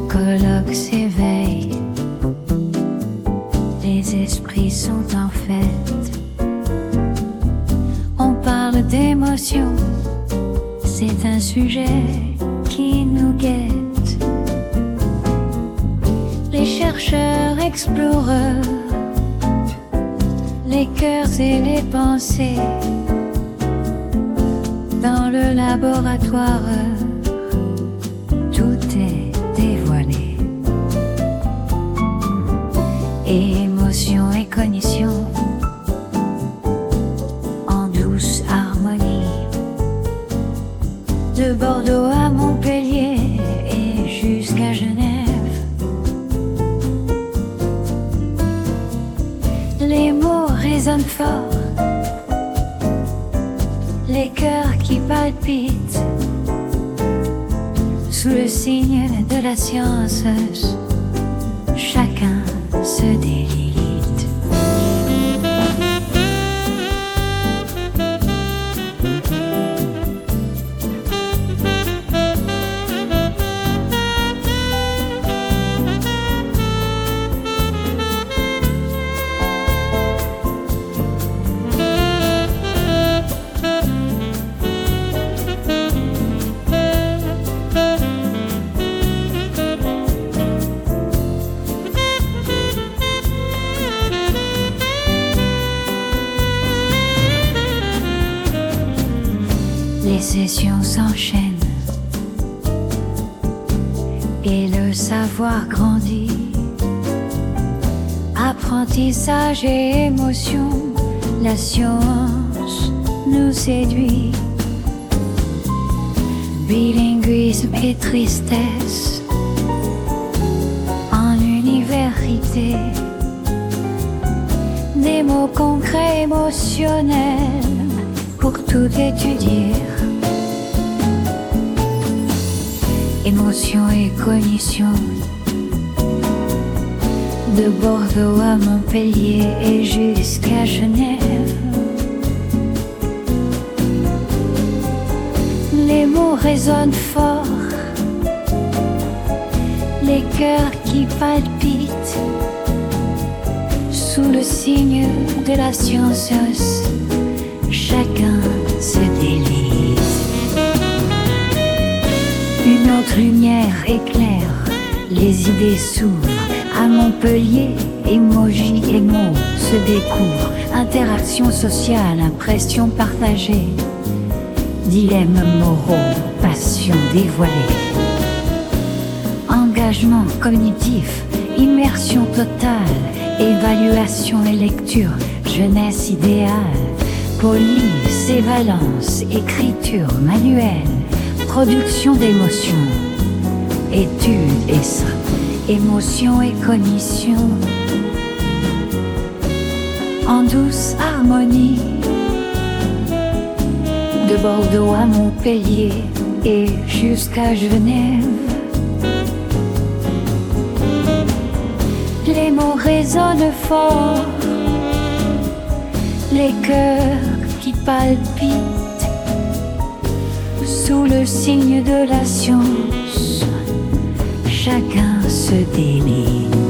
colloque s'éveille, les esprits sont en fête. On parle d'émotion, c'est un sujet qui nous guette. Les chercheurs exploreurs, les cœurs et les pensées, dans le laboratoire, tout est dévoilé. Émotion et cognition en douce harmonie, de Bordeaux à Montpellier et jusqu'à Genève. Les mots résonnent fort, les cœurs qui palpitent sous le signe de la science, chacun se délite. Les sessions s'enchaînent et le savoir grandit. Apprentissage et émotion, la science nous séduit. Bilinguisme et tristesse en université, des mots concrets émotionnels pour tout étudier. Émotion et cognition, de Bordeaux à Montpellier et jusqu'à Genève. Les mots résonnent fort, les cœurs qui palpitent sous le signe de la science, chacun se délite. Une autre lumière éclaire, les idées s'ouvrent. À Montpellier, émojis et mots se découvrent. Interaction sociale, impression partagée, dilemmes moraux, passion dévoilée. Engagement cognitif, immersion totale, évaluation et lecture, jeunesse idéale. Police et valence, écriture manuelle, production d'émotions, études et ça, émotion et cognition, en douce harmonie, de Bordeaux à Montpellier et jusqu'à Genève. Les mots résonnent fort, les cœurs qui palpitent sous le signe de la science, chacun se délite.